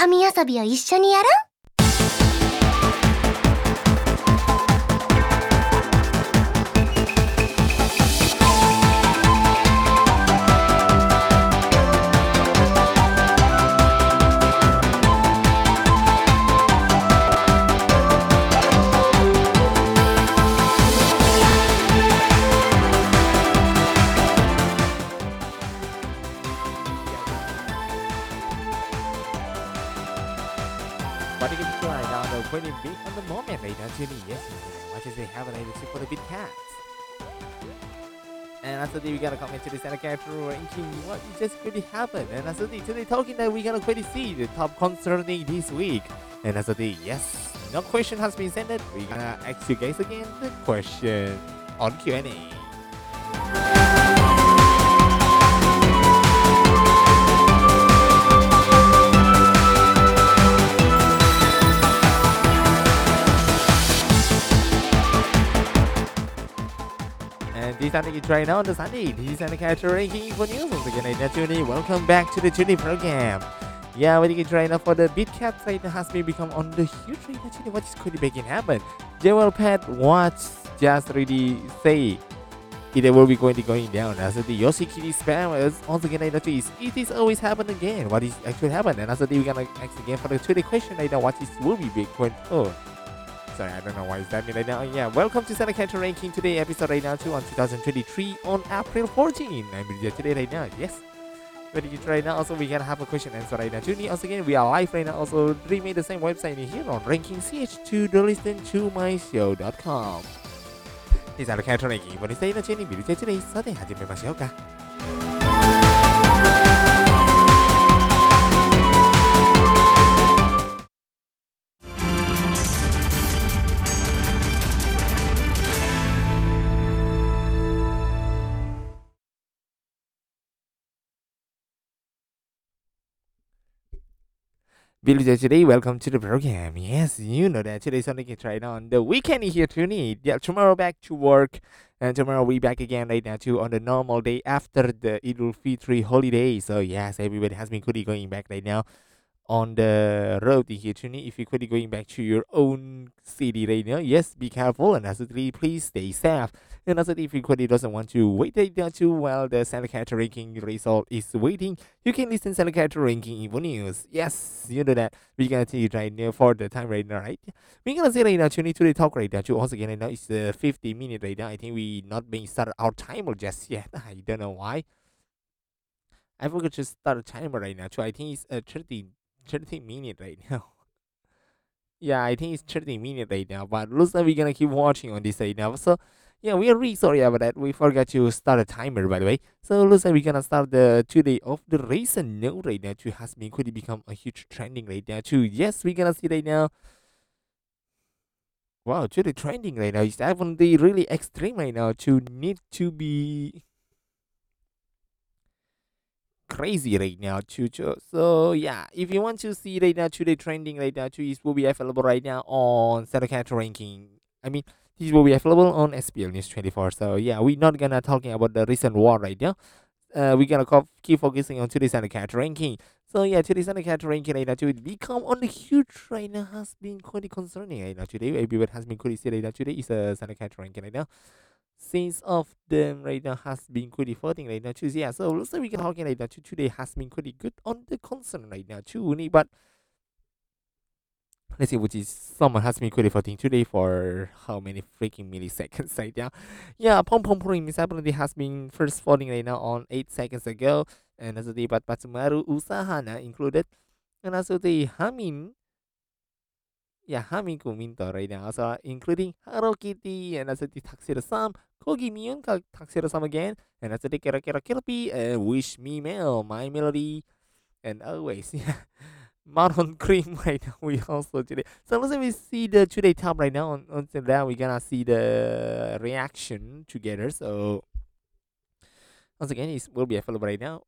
紙遊びを一緒にやろう。 What do you get right now? The pretty big on the moment right now, Jenny. Yes, what is it happening for the big cats? And after that, we gotta come into the center character ranking. What just really happened? And after that, today talking that we gotta quickly see the top concerning this week. And after that, yes, no question has been sent. We gonna ask you guys again the question on Q&A. And this Sunday is right now on the Sunday. This is Sunday Character Ranking for News. Once again, I'm Tuni. Welcome back to the Tuni program. Yeah, what you get right now for the Big Cat side has been become on the huge right now. Tuni, what is going to begin happen? Jewel Pet Watch just really say it will be going down. As the Yoshi Kitty Spammers once again, I notice it is always happen again. What is actually happened? And after that, we're gonna ask again for the Tuni question right now. What is will be big point? Oh. Sorry, I don't know why is that mean right now. Yeah, welcome to Sunday Character Ranking today, episode right now, on 2023 on April 14. I'm with you today right now. Yes. But you right now, also we can have a question answer right now. Tune also again, we are live right now. Also, remade the same website in here on ranking ch to listen to my show.com. で、Sunday Character Ranking この際のチェニービルチェトゥデイさて始めましょうか。Billy today, welcome to the program. Yes, you know that today's something to try on the weekend here tonight. Yeah, tomorrow back to work, and tomorrow we back again right now too on the normal day after the Idul Fitri holiday. So yes, everybody has been quickly going back right now on the road here tonight. If you're quickly going back to your own city right now, yes, be careful and also please stay safe. And also, if you quickly doesn't want to wait right now too while the Sunday Character Ranking result is waiting, you can listen to Sunday Character Ranking Info News. Yes, you know that. We're gonna tell you right now for the time right now, right? We're gonna say right now, tune into the talk right now. Too. Also, again, right now it's 50 minutes right now. I think we not being started our timer just yet. I don't know why. I forgot to start a timer right now. So I think it's 30 minutes right now. Yeah, I think it's 30 minutes right now. But looks like we're gonna keep watching on this right now. So yeah, we are really sorry about that. We forgot to start a timer, by the way. So looks like we're gonna start the today of the recent note right now. Too has been quickly become a huge trending right now. Too yes, we're gonna see right now. Wow, today trending right now is definitely really extreme right now. To need to be crazy right now too. So yeah, if you want to see right now today trending right now too, it will be available right now on Sunday Character Ranking. I mean, this will be available on SPL News 24. So yeah, we're not gonna talking about the recent war right now. We're gonna keep focusing on today's Sunday Character Ranking. So yeah, today's Sunday Character Ranking right now to become on the huge right now has been quite concerning right now today. Everyone has been quite right now today is a Sunday Character Ranking right now. Since of them right now has been quite floating right now too. Yeah, so looks like we can talking right now too. Today has been pretty good on the concern right now too. But let's see which is someone has been quite floating today for how many freaking milliseconds right now. Yeah, Pom Pom Pring apparently has been first floating right now on 8 seconds ago. And also the Patsumaru Usahana included. And also the Hamin. Yeah, Hamin Kuminto right now. Also including Hello Kitty and also the Taxiro Sam. Kogi Mion Taxiro Sam again. And also the Kera Kera Kirby and Wish Me Mail, My Melody. And always, yeah. Mountain Cream right now. We also today. So let's say we see the today top right now. Until that, we're gonna see the reaction together. So once again, it will be available right now.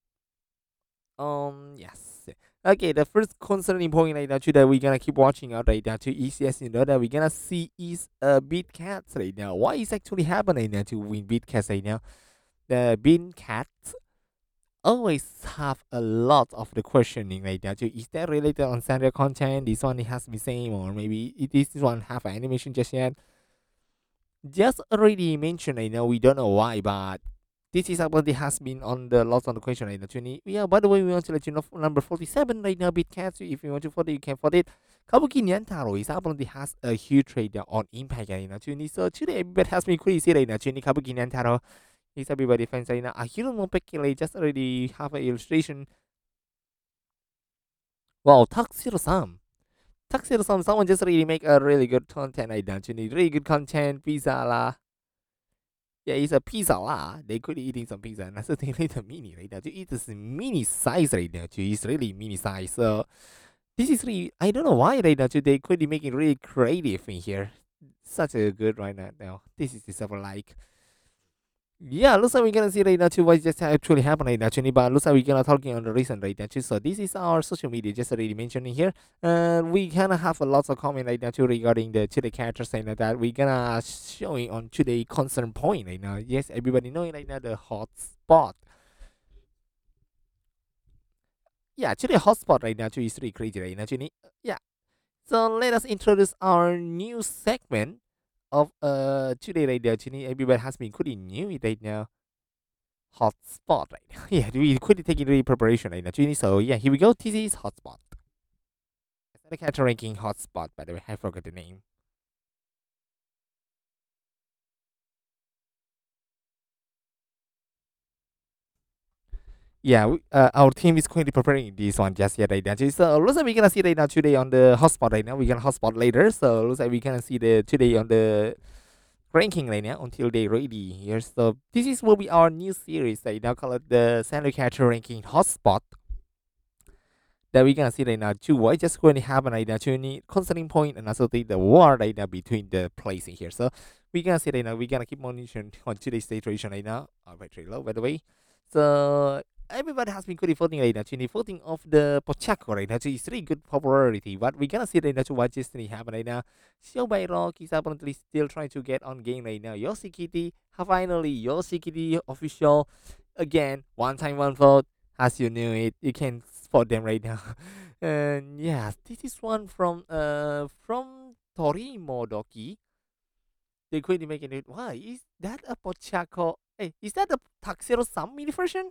Yes. Okay, the first concerning point right now too that we're gonna keep watching out right now to is yes, you know that we're gonna see is Beat Cats right now. What is actually happening right now to win Beat Cats right now? The Beat Cats always have a lot of the questioning right now too. Is that related on standard content? This one it has to be same, or maybe this one have an animation just yet. Just already mentioned, I know we don't know why, but this is apparently has been on the lots on the question right now. 20. Yeah, by the way, we want to let you know number 47 right now, BitCat. So if you want to vote it, you can vote it. Kabuki Nyantaro is apparently has a huge trade on impact right now. 20. So today, everybody has been crazy right now. 20 Kabuki Nyantaro is everybody fans right now. A hero no speculate just already have an illustration. Wow, Taxiro-san. Taxiro-san, someone just really make a really good content right now. 20. Really good content, pizza la. Yeah, it's a pizza lah. They could eating some pizza. And that's the thing like the mini right now. It is mini size right now. It's really mini size. So this is really I don't know why right now. They could be making really creative in here. Such a good right now. This is stuff like. Yeah, looks like we're gonna see right now too what just actually happened right now, Chuni, but looks like we're gonna talking on the recent right now too. So this is our social media just already mentioning here. And we gonna have a lots of comment right now too regarding the today characters right now that we're gonna showing on today concern point right now. Yes, everybody knowing right now the hot spot. Yeah, today hotspot right now too is really crazy right now, Chuni. Yeah. So let us introduce our new segment of today right now, Chuni. Everybody has been pretty new right now. Hotspot right now. Yeah, we quickly take it in preparation right now, Genie. So yeah, here we go. This is hotspot. It's not a character ranking hotspot, by the way. I forgot the name. Yeah, our team is currently preparing this one just yet right now. So looks like we're gonna see right now today on the hotspot right now. We're gonna hotspot later. So looks like we're gonna see the today on the ranking right now until they ready here. So this is will be our new series right now called the Sandwich Character Ranking Hotspot. That we're gonna see right now too. What just going to happen right now to concerning point and also the war right now between the place in here. So we're gonna see right now we're gonna keep monitoring on today's situation right now. Battery low by the way. So everybody has been good voting right now. The voting of the Pochaco right now is really good popularity. But we're gonna see right now to what just happen right now. Show by Rock is apparently still trying to get on game right now. Yoshi Kitty finally Yoshi Kitty official again. One time one vote. As you knew it, you can spot them right now. And yeah, this is one from Torimodoki. They quickly making it. Why is that a Pochaco? Hey, is that a Taxero Sam mini version?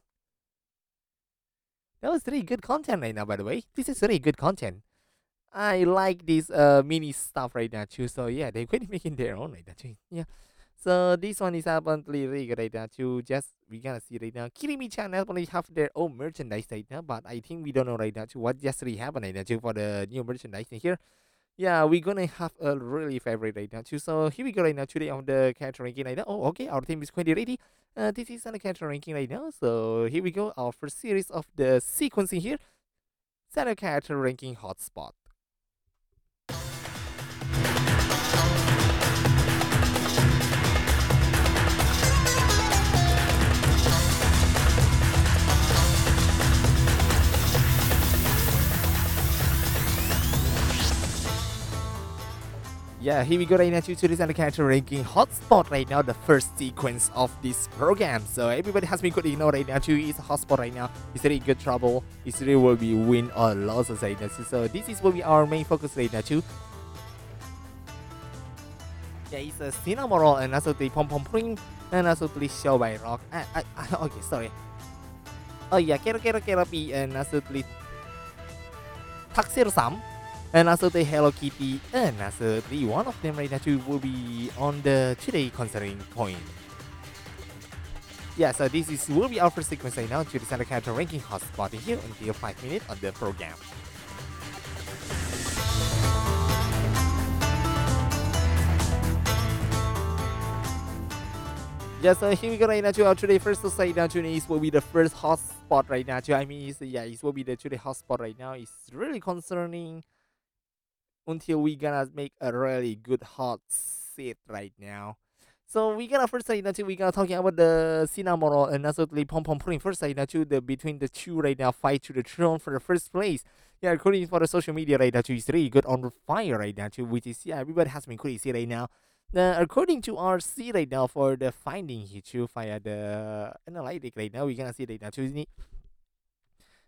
That was really good content right now, by the way. This is really good content. I like this mini stuff right now too. So yeah, they're quickly making their own right now too. Yeah. So this one is apparently really good right now too. Just we gonna see right now. Kirimi-chan apparently have their own merchandise right now, but I think we don't know right now too what just really happened right now too for the new merchandise in here. Yeah, we're gonna have a really favorite right now too. So here we go right now today on the character ranking right now. Oh, okay, our team is quite ready. This is on the character ranking right now. So here we go, our first series of the sequencing here. Set a character ranking hotspot. Yeah, here we go right now to this and the character ranking hotspot right now, the first sequence of this program. So everybody has been good to know right now too. It's a hotspot right now. It's really good trouble. It's really will be win or losses right now. So this is will be our main focus right now too. Yeah, it's a Cinnamoroll and also the Pom Pom Pring and also the Show by Rock. Okay, sorry. Oh yeah, Kero P and also the Taxero Sam. And also the Hello Kitty and also the one of them right now too will be on the today concerning point. Yeah, so this is will be our first sequence right now to the center character ranking hotspot in here until 5 minutes on the program. Yeah, so here we go right now to our today first side now to is will be the first hotspot right now too. I mean, it will be the today hotspot right now. It's really concerning until we gonna make a really good hot seat right now. So we gonna first say that we gonna talking about the Cinnamoroll and also the Pom Pom Pudding first say that the between the two right now fight to the throne for the first place. Yeah, according for the social media right now is really good on fire right now too, which is yeah everybody has been crazy right now. According to RC right now for the finding here too via the analytic right now we gonna see right now too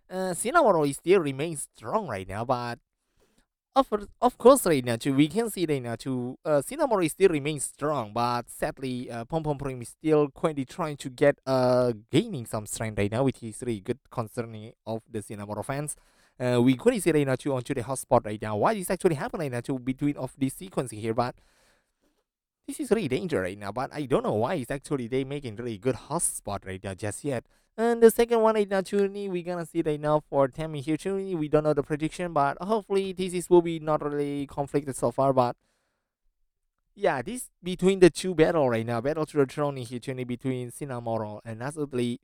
Cinnamoroll still remains strong right now, but of course, right now, too, we can see right now, too, Cinnamoroll still remains strong, but sadly, Pom Pom Prim is still quietly trying to get gaining some strength right now, which is really good concerning of the Cinnamoroll fans. We could see right now, too, onto the hotspot right now. What is actually happening right now, too, between of this sequencing here, but this is really dangerous right now, but I don't know why it's actually they making really good hotspot right now just yet. And the second one right now, Chuni, we're gonna see right now for Tammy here, Chuni. We don't know the prediction, but hopefully this is will be not really conflicted so far. But yeah, this between the two battle right now, battle to the throne here, Chuni, between Cinnamoroll and absolutely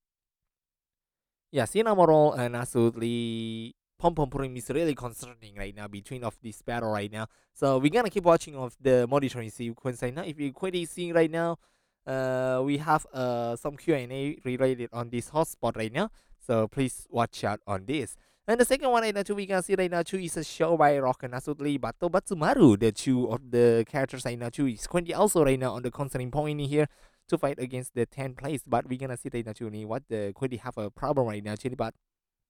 yeah, Cinnamoroll and absolutely Pom Pom Purim is really concerning right now between of this battle right now. So we're gonna keep watching of the monitoring sequence right now. If you quickly see right now, we have some Q&A related on this hotspot right now. So please watch out on this. And the second one right now too, we can see right now too is a show by Rock and absolutely Bato Batsumaru. The two of the characters right now too is currently also right now on the concerning point in here to fight against the 10th place. But we're gonna see right now, Chuni, what the Quinty have a problem right now, Chuni. But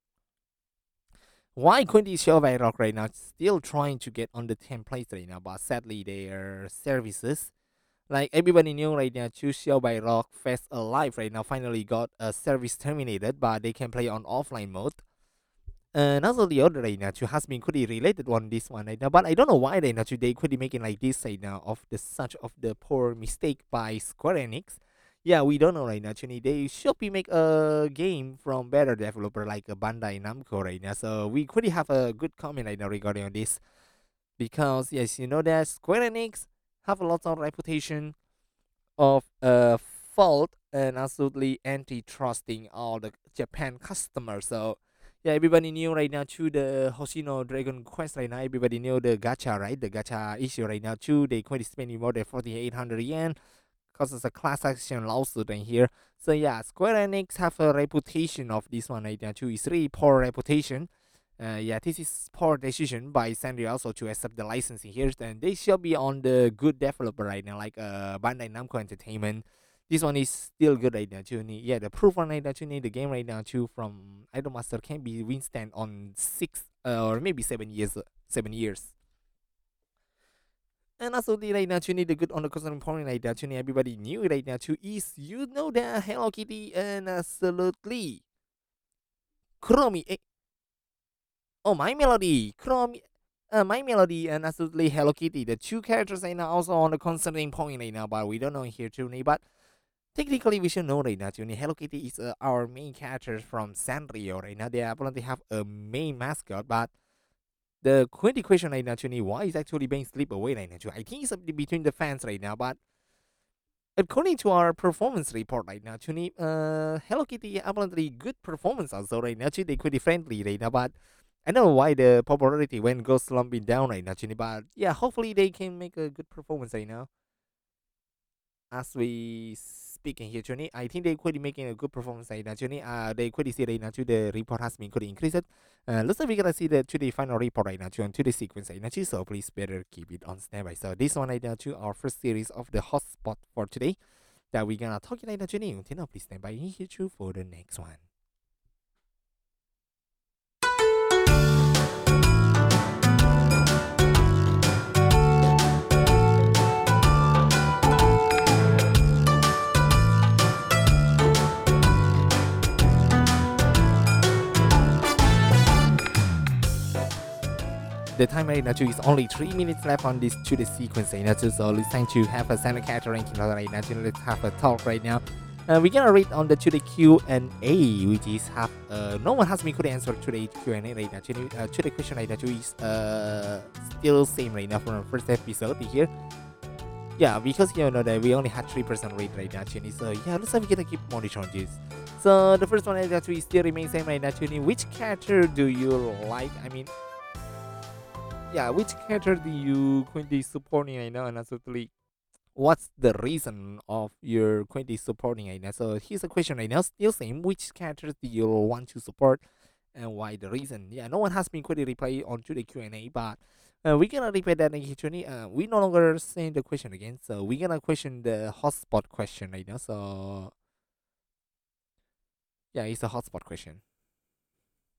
why Quinty Show by Rock right now still trying to get on the 10th place right now, but sadly their services. Like everybody knew right now, Choose Show by Rock Fast Alive right now finally got a service terminated, but they can play on offline mode. And also the other right now, too, has been pretty related on this one right now, but I don't know why right now they could be making like this right now of the such of the poor mistake by Square Enix. Yeah, we don't know right now. Actually, they should be make a game from better developer like a Bandai Namco right now. So we could have a good comment right now regarding on this because yes, you know that Square Enix have a lot of reputation of fault and absolutely anti-trusting all the Japan customers. So yeah, everybody knew right now too the Hoshino Dragon Quest right now. Everybody knew the gacha, right? The gacha issue right now too. They quite spending more than 4,800 yen because it's a class action lawsuit in here. So yeah, Square Enix have a reputation of this one right now too. It's really poor reputation. Yeah, this is poor decision by Sanrio also to accept the licensing here, and they should be on the good developer right now, like Bandai Namco Entertainment. This one is still good right now too. Yeah, the proof one right now too. The game right now too from Idolmaster can be withstand on 6 or maybe 7 years, 7 years. And also the right now too the good on the concerning point right now too. Everybody knew right now too is you know that Hello Kitty and absolutely Kuromi Oh, My Melody, Chrome, My Melody, and absolutely Hello Kitty. The two characters right now also on the concerning point right now, but we don't know here, Tuni. But technically, we should know right now, Tuni. Hello Kitty is our main character from Sanrio right now. They apparently have a main mascot, but the question right now, Tuni, why is actually being slipped away right now? Too? I think it's between the fans right now, but according to our performance report right now, Tuni, Hello Kitty apparently good performance also right now. They pretty friendly right now, but I don't know why the popularity when goes slumping down right now, Chini, but yeah, hopefully they can make a good performance right now. As we speaking here, Chini, I think they could be making a good performance right now, Chini. They could see right now to the report has been could increase it. Looks like we're gonna see the to the final report right now to the sequence right now, so please better keep it on standby. So this one right now to our first series of the hotspot for today that we're gonna talk right now, Chini. Until now, please stand by here too for the next one. The time right now too is only 3 minutes left on this to the sequence right now too, so it's time to have a standard character ranking right now too. Let's have a talk right now. We're gonna read on the to the Q&A, which is have no one has me could answer to the Q&A right now. To the question right now too is still same right now from the first episode here. Yeah, because you know that we only had 3% rate right now, Chini. So yeah, looks like we're gonna keep monitoring this. So the first one right now too is still remains same right now, Chini. Which character do you like? I mean, yeah, which character do you currently supporting right now? And absolutely, what's the reason of your currently supporting right now? So here's a question right now, still same. Which characters do you want to support, and why the reason? Yeah, no one has been quickly reply onto the Q&A, but we're gonna repeat that in Q&A. We no longer saying the question again, so we're gonna question the hotspot question right now. So yeah, it's a hotspot question.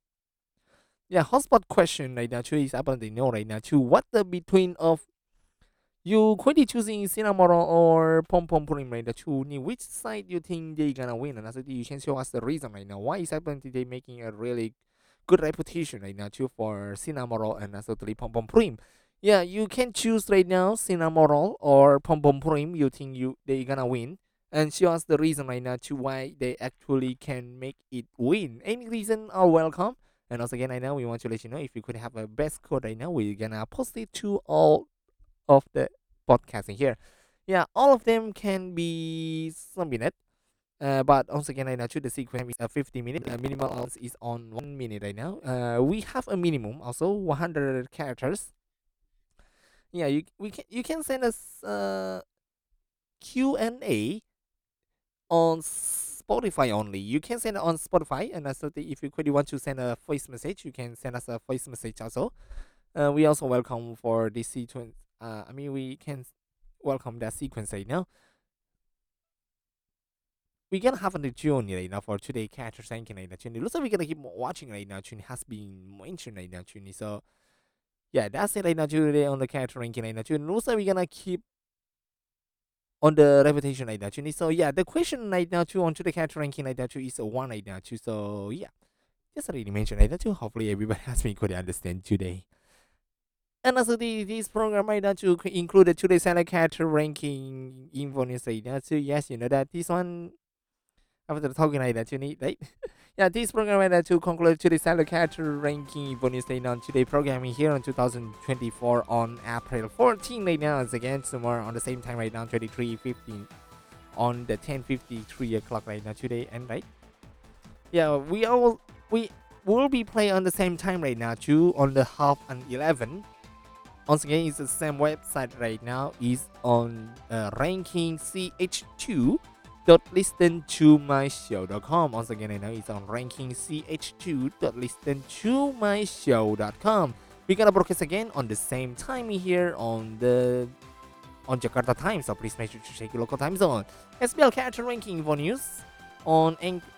Yeah, hotspot question right now too is apparently no right now too. What the between of you quickly choosing Cinnamoroll or Pom Pom Purim right now too? Which side you think they gonna win? And also you can show us the reason right now. Why is apparently they making a really good reputation right now too for Cinnamoroll and also the Pom Pom Purim? Yeah, you can choose right now Cinnamoroll or Pom Pom Purim. You think they gonna win? And show us the reason right now to why they actually can make it win. Any reason are welcome. And also again, right now we want to let you know if you could have a best code right now, we're gonna post it to all of the podcasting here. Yeah, all of them can be some minute. But once again, right now, to the sequence is 50 minutes. Minimal ounce is on 1 minute right now. We have a minimum also 100 characters. Yeah, you can send us Q&A on Spotify only. You can send it on Spotify, and also if you quickly want to send a voice message, you can send us a voice message also. We also welcome for this sequence. We can welcome that sequence right now. We're gonna have a journey right now for today character ranking right now. It looks like we're gonna keep watching right now. It has been mentioned right now. So yeah, that's it right now today on the character ranking right now. It looks like we're gonna keep on the reputation right now. So yeah, the question right now too on to the character ranking right now too is a one right now too. So yeah, just already mentioned right now too. Hopefully everybody has been could understand today. And also this program right now to include today's character ranking info news right now too. Yes, you know that this one after talking like that you need right. Yeah, this program right now to conclude today's character ranking info news right now today programming here on 2024 on April 14 right now. As again tomorrow on the same time right now 23:15 on the 10:53 o'clock right now today and right. Yeah, we will be playing on the same time right now too on the half and 11. Once again, it's the same website right now. Is on ranking ch2 listentomyshow.com. Once again, I know it's on ranking ch2 listentomyshow.com. We're gonna broadcast again on the same time here on Jakarta time. So please make sure to check your local time zone. SBL character ranking for news on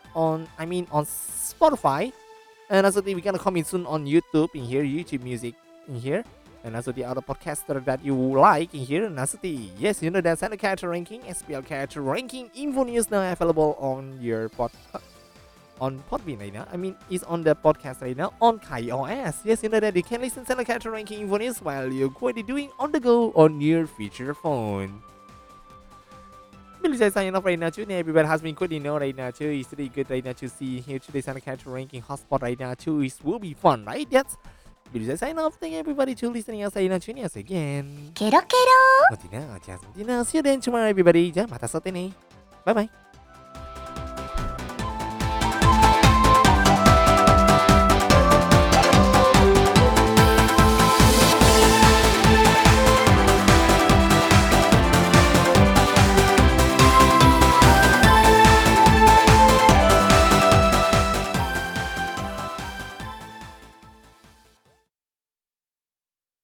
Spotify, and also we're gonna come in soon on YouTube in here, YouTube Music in here. And also the other podcaster that you like in here. And also yes, you know that's the character ranking, SPL character ranking info news now available on your on Podbean right now. It's on the podcast right now on KaiOS. Yes, you know that you can listen to the character ranking info news while you're quickly doing on the go on your feature phone. Really signing off right now too. Everybody has been quickly know right now too. It's really good right now to see here today's character ranking hotspot right now too. It will be fun, right? Yes. Bisa sign off. Thank everybody to listening us and tuning us again. Kero kero. See you then tomorrow, everybody. Jangan mata sote nih. Bye bye.